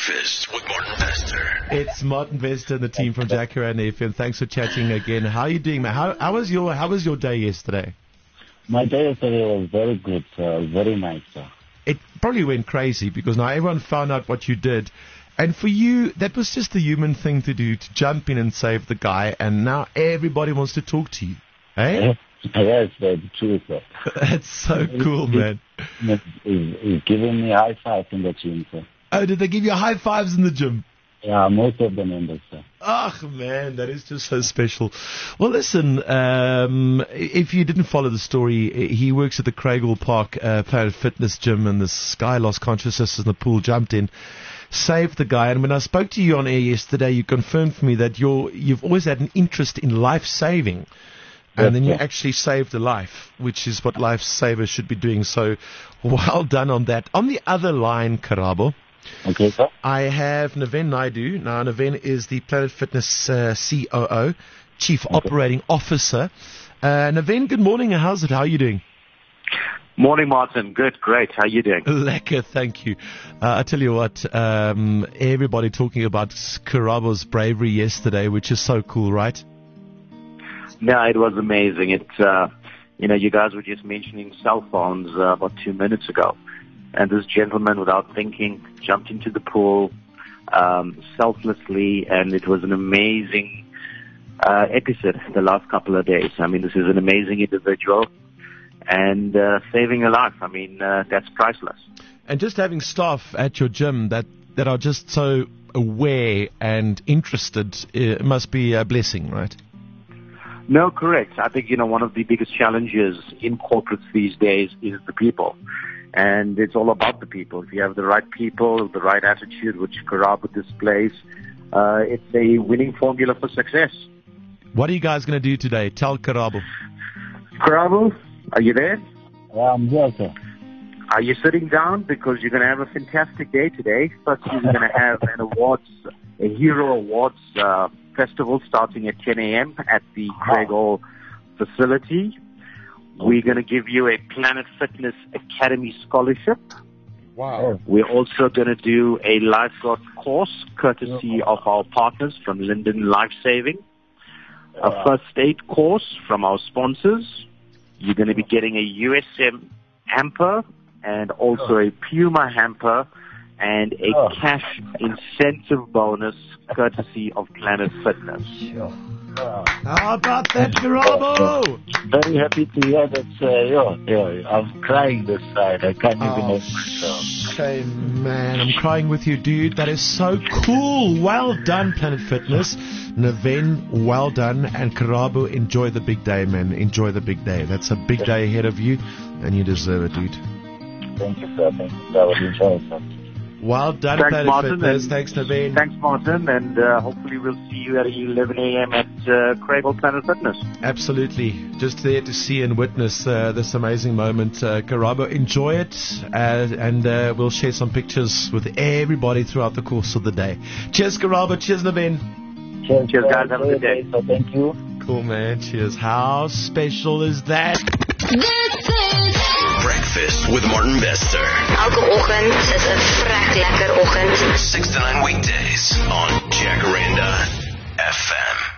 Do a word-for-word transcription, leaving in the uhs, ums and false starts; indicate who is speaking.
Speaker 1: Breakfast with Martin Bester.
Speaker 2: It's Martin Bester and the team from Jacaranda F M. Thanks for chatting again. How are you doing, man? How, how was your How was your day yesterday?
Speaker 3: My day yesterday was very good, sir. Very nice, sir.
Speaker 2: It probably went crazy because now everyone found out what you did. And for you, that was just the human thing to do, to jump in and save the guy. And now everybody wants to talk to you. Hey?
Speaker 3: Yes, that's true, sir.
Speaker 2: That's so cool, man.
Speaker 3: He's, he's giving me high five in the gym, sir.
Speaker 2: Oh, did they give you high fives in the gym?
Speaker 3: Yeah, most of the members, sir.
Speaker 2: Oh, man, that is just so special. Well, listen, um, if you didn't follow the story, he works at the Craighall Park uh, Planet Fitness gym, and this guy lost consciousness in the pool, jumped in, saved the guy. And when I spoke to you on air yesterday, you confirmed for me that you're, you've always had an interest in life-saving. And
Speaker 3: Yes,
Speaker 2: then you
Speaker 3: sir.
Speaker 2: actually saved a life, which is what lifesavers should be doing. So well done on that. On the other line, Karabo,
Speaker 3: Okay, sir.
Speaker 2: I have Naven Naidu. Now, Naven is the Planet Fitness uh, C O O, Chief Operating Officer. Uh, Naven, good morning. How's it? How are you doing?
Speaker 4: Morning, Martin. Good, great. How you doing?
Speaker 2: Lekker, thank you. Uh, I tell you what, um, everybody talking about Karabo's bravery yesterday, which is so cool, right?
Speaker 4: No, it was amazing. It, uh, you know, you guys were just mentioning cell phones uh, about two minutes ago, and this gentleman, without thinking, jumped into the pool um, selflessly, and it was an amazing uh, episode the last couple of days. I mean, this is an amazing individual, and uh, saving a life. I mean, uh, that's priceless.
Speaker 2: And just having staff at your gym that, that are just so aware and interested, it must be a blessing, right?
Speaker 4: No, correct. I think, you know, one of the biggest challenges in corporates these days is the people. And it's all about the people. If you have the right people, the right attitude, which Karabo displays, uh, it's a winning formula for success.
Speaker 2: What are you guys going to do today? Tell Karabo.
Speaker 4: Karabo, are you there?
Speaker 3: Yeah, I'm here, sir.
Speaker 4: Are you sitting down? Because you're going to have a fantastic day today. First, you're going to have an awards, a Hero Awards uh, festival starting at ten a.m. at the Craighall facility. We're going to give you a Planet Fitness Academy scholarship.
Speaker 3: Wow.
Speaker 4: We're also going to do a lifeguard course courtesy of our partners from Linden Life Saving. A first aid course from our sponsors. You're going to be getting a U S M hamper and also a Puma hamper and a
Speaker 3: Oh.
Speaker 4: cash incentive bonus courtesy of Planet Fitness.
Speaker 2: How about that, Karabo?
Speaker 3: Very happy to hear that, sir. Yo, yo, I'm crying this side. I can't even
Speaker 2: Oh,
Speaker 3: help myself.
Speaker 2: shame, man. I'm crying with you, dude. That is so cool. Well done, Planet Fitness. Naven, well done. And Karabo, enjoy the big day, man. Enjoy the big day. That's a big day ahead of you, and you deserve it, dude.
Speaker 3: Thank you, sir. Thank you, sir. I will enjoy it, sir.
Speaker 2: Well done,
Speaker 4: Thanks,
Speaker 2: Planet
Speaker 4: Martin.
Speaker 2: Fitness.
Speaker 4: and-
Speaker 2: Thanks, Naven.
Speaker 4: Thanks, Martin. And uh, hopefully we'll see you at eleven a.m. at uh, Craighall Planet Fitness.
Speaker 2: Absolutely. Just there to see and witness uh, this amazing moment. Uh, Karabo, enjoy it, uh, and uh, we'll share some pictures with everybody throughout the course of the day. Cheers, Karabo. Cheers, Naven.
Speaker 3: Cheers,
Speaker 4: Cheers,
Speaker 3: sir.
Speaker 4: guys. Have a good day.
Speaker 3: So thank you.
Speaker 2: Cool, man. Cheers. How special is that?
Speaker 1: Breakfast with Martin Bester.
Speaker 5: Elke oggend is 'n vrek lekker oggend.
Speaker 1: six to nine weekdays on Jacaranda F M.